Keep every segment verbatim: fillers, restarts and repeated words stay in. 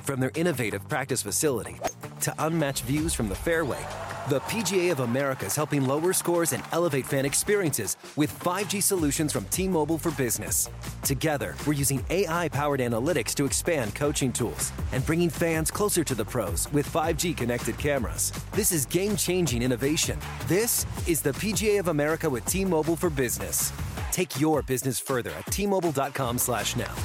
From their innovative practice facility to unmatched views from the fairway, the P G A of America is helping lower scores and elevate fan experiences with five G solutions from T-Mobile for Business. Together, we're using A I-powered analytics to expand coaching tools and bringing fans closer to the pros with five G connected cameras. This is game-changing innovation. This is the P G A of America with T-Mobile for Business. Take your business further at T Mobile dot com slash now.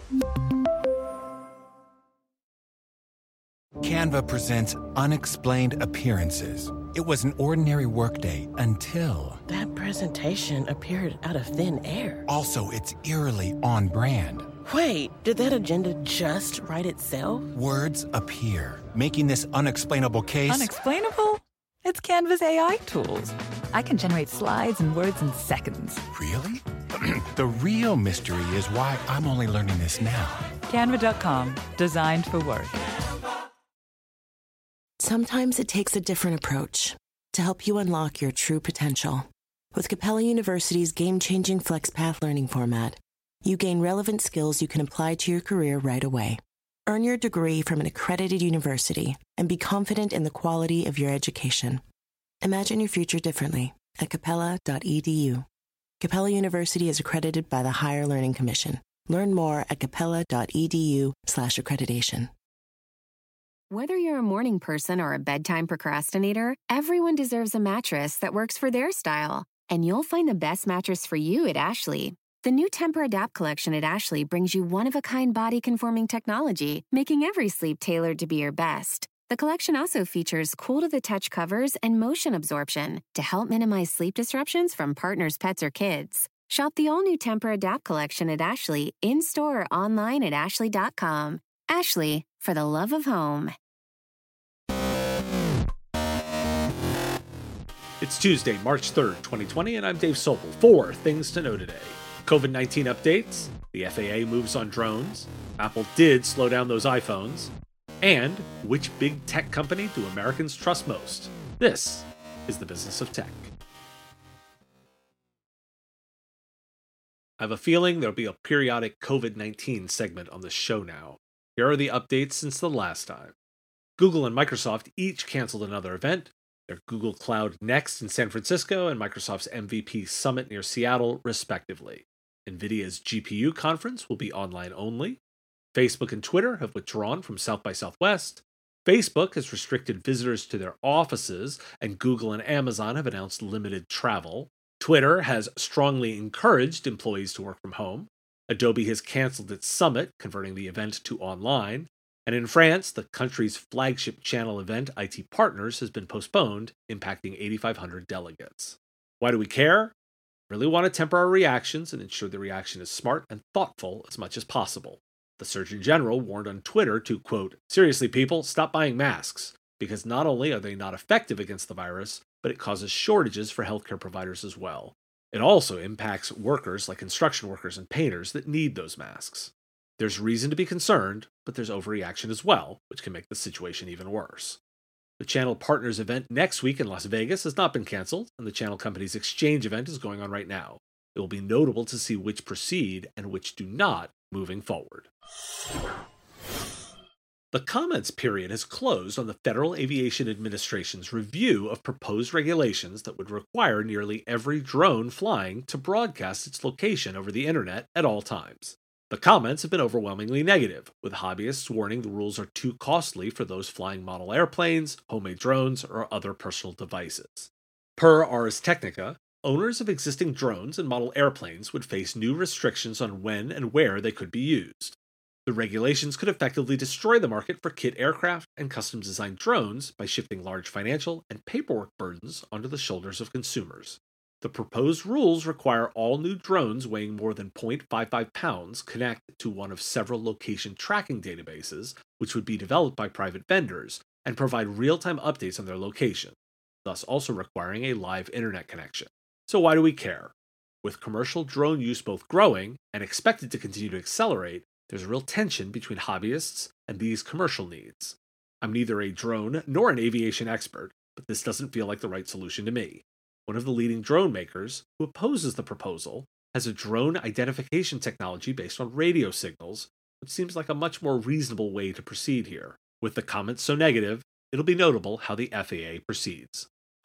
Canva presents Unexplained Appearances. It was an ordinary workday until... That presentation appeared out of thin air. Also, it's eerily on brand. Wait, did that agenda just write itself? Words appear, making this unexplainable case... Unexplainable? It's Canva's A I tools. I can generate slides and words in seconds. Really? The real mystery is why I'm only learning this now. Canva dot com, designed for work. Sometimes it takes a different approach to help you unlock your true potential. With Capella University's game-changing FlexPath learning format, you gain relevant skills you can apply to your career right away. Earn your degree from an accredited university and be confident in the quality of your education. Imagine your future differently at capella dot e d u. Capella University is accredited by the Higher Learning Commission. Learn more at capella dot e d u slash accreditation. Whether you're a morning person or a bedtime procrastinator, everyone deserves a mattress that works for their style. And you'll find the best mattress for you at Ashley. The new Temper-Adapt collection at Ashley brings you one-of-a-kind body-conforming technology, making every sleep tailored to be your best. The collection also features cool-to-the-touch covers and motion absorption to help minimize sleep disruptions from partners, pets, or kids. Shop the all-new Temper-Adapt collection at Ashley, in-store or online at ashley dot com. Ashley, for the love of home. It's Tuesday, March third, twenty twenty, and I'm Dave Sobel. Four things to know today. COVID nineteen updates, the F A A moves on drones, Apple did slow down those iPhones, and which big tech company do Americans trust most? This is the Business of Tech. I have a feeling there'll be a periodic COVID nineteen segment on the show now. Here are the updates since the last time. Google and Microsoft each canceled another event. Their Google Cloud Next in San Francisco and Microsoft's M V P Summit near Seattle, respectively. NVIDIA's G P U conference will be online only. Facebook and Twitter have withdrawn from South by Southwest. Facebook has restricted visitors to their offices, and Google and Amazon have announced limited travel. Twitter has strongly encouraged employees to work from home. Adobe has canceled its summit, converting the event to online. And in France, the country's flagship channel event, I T Partners, has been postponed, impacting eighty-five hundred delegates. Why do we care? Really want to temper our reactions and ensure the reaction is smart and thoughtful as much as possible. The Surgeon General warned on Twitter to, quote, "Seriously, people, stop buying masks, because not only are they not effective against the virus, but it causes shortages for healthcare providers as well. It also impacts workers like construction workers and painters that need those masks. There's reason to be concerned, but there's overreaction as well, which can make the situation even worse." The Channel Partners event next week in Las Vegas has not been canceled, and the channel company's exchange event is going on right now. It will be notable to see which proceed and which do not moving forward. The comments period has closed on the Federal Aviation Administration's review of proposed regulations that would require nearly every drone flying to broadcast its location over the internet at all times. The comments have been overwhelmingly negative, with hobbyists warning the rules are too costly for those flying model airplanes, homemade drones, or other personal devices. Per Ars Technica, owners of existing drones and model airplanes would face new restrictions on when and where they could be used. The regulations could effectively destroy the market for kit aircraft and custom-designed drones by shifting large financial and paperwork burdens onto the shoulders of consumers. The proposed rules require all new drones weighing more than zero point five five pounds connect to one of several location tracking databases, which would be developed by private vendors, and provide real-time updates on their location, thus also requiring a live internet connection. So why do we care? With commercial drone use both growing and expected to continue to accelerate, there's a real tension between hobbyists and these commercial needs. I'm neither a drone nor an aviation expert, but this doesn't feel like the right solution to me. One of the leading drone makers, who opposes the proposal, has a drone identification technology based on radio signals, which seems like a much more reasonable way to proceed here. With the comments so negative, it'll be notable how the F A A proceeds.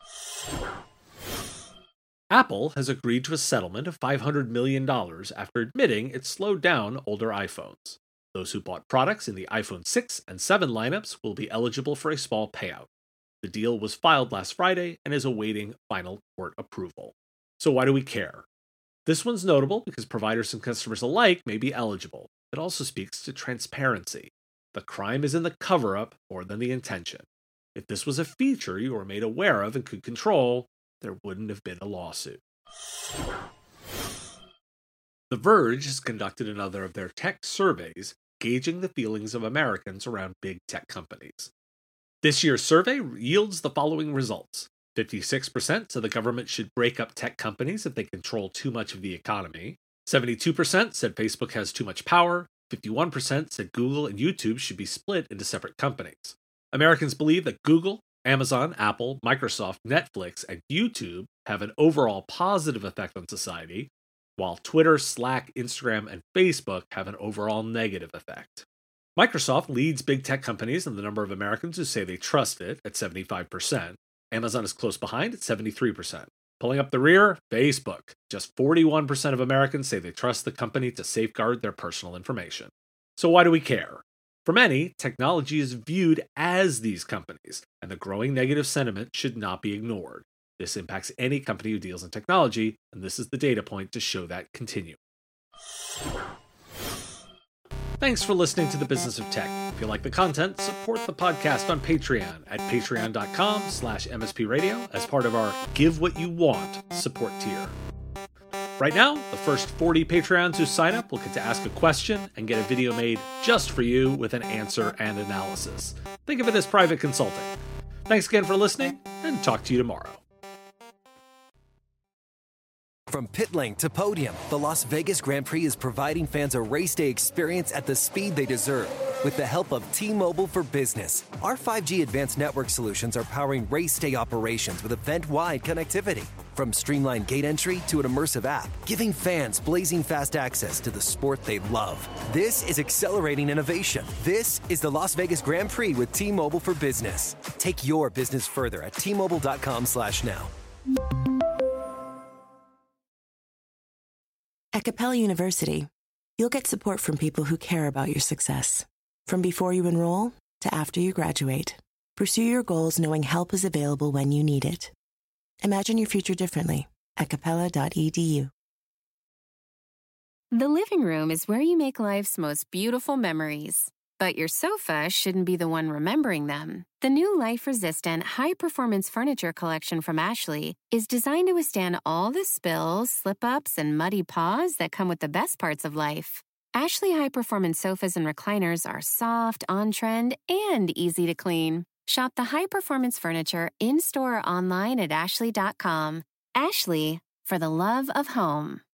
Apple has agreed to a settlement of five hundred million dollars after admitting it slowed down older iPhones. Those who bought products in the iPhone six and seven lineups will be eligible for a small payout. The deal was filed last Friday and is awaiting final court approval. So why do we care? This one's notable because providers and customers alike may be eligible. It also speaks to transparency. The crime is in the cover-up more than the intention. If this was a feature you were made aware of and could control, there wouldn't have been a lawsuit. The Verge has conducted another of their tech surveys, gauging the feelings of Americans around big tech companies. This year's survey yields the following results. fifty-six percent said the government should break up tech companies if they control too much of the economy. seventy-two percent said Facebook has too much power. fifty-one percent said Google and YouTube should be split into separate companies. Americans believe that Google, Amazon, Apple, Microsoft, Netflix, and YouTube have an overall positive effect on society, while Twitter, Slack, Instagram, and Facebook have an overall negative effect. Microsoft leads big tech companies in the number of Americans who say they trust it at seventy-five percent. Amazon is close behind at seventy-three percent. Pulling up the rear, Facebook. Just forty-one percent of Americans say they trust the company to safeguard their personal information. So why do we care? For many, technology is viewed as these companies, and the growing negative sentiment should not be ignored. This impacts any company who deals in technology, and this is the data point to show that continue. Thanks for listening to The Business of Tech. If you like the content, support the podcast on Patreon at patreon.com slash mspradio as part of our Give What You Want support tier. Right now, the first forty Patreons who sign up will get to ask a question and get a video made just for you with an answer and analysis. Think of it as private consulting. Thanks again for listening, and talk to you tomorrow. From pit lane to podium, the Las Vegas Grand Prix is providing fans a race day experience at the speed they deserve. With the help of T-Mobile for Business, our five G advanced network solutions are powering race day operations with event-wide connectivity. From streamlined gate entry to an immersive app, giving fans blazing fast access to the sport they love. This is accelerating innovation. This is the Las Vegas Grand Prix with T-Mobile for Business. Take your business further at T-Mobile.com slash now. At Capella University, you'll get support from people who care about your success. From before you enroll to after you graduate, pursue your goals knowing help is available when you need it. Imagine your future differently at capella dot e d u. The living room is where you make life's most beautiful memories. But your sofa shouldn't be the one remembering them. The new life-resistant, high-performance furniture collection from Ashley is designed to withstand all the spills, slip-ups, and muddy paws that come with the best parts of life. Ashley high-performance sofas and recliners are soft, on-trend, and easy to clean. Shop the high-performance furniture in-store or online at ashley dot com. Ashley, for the love of home.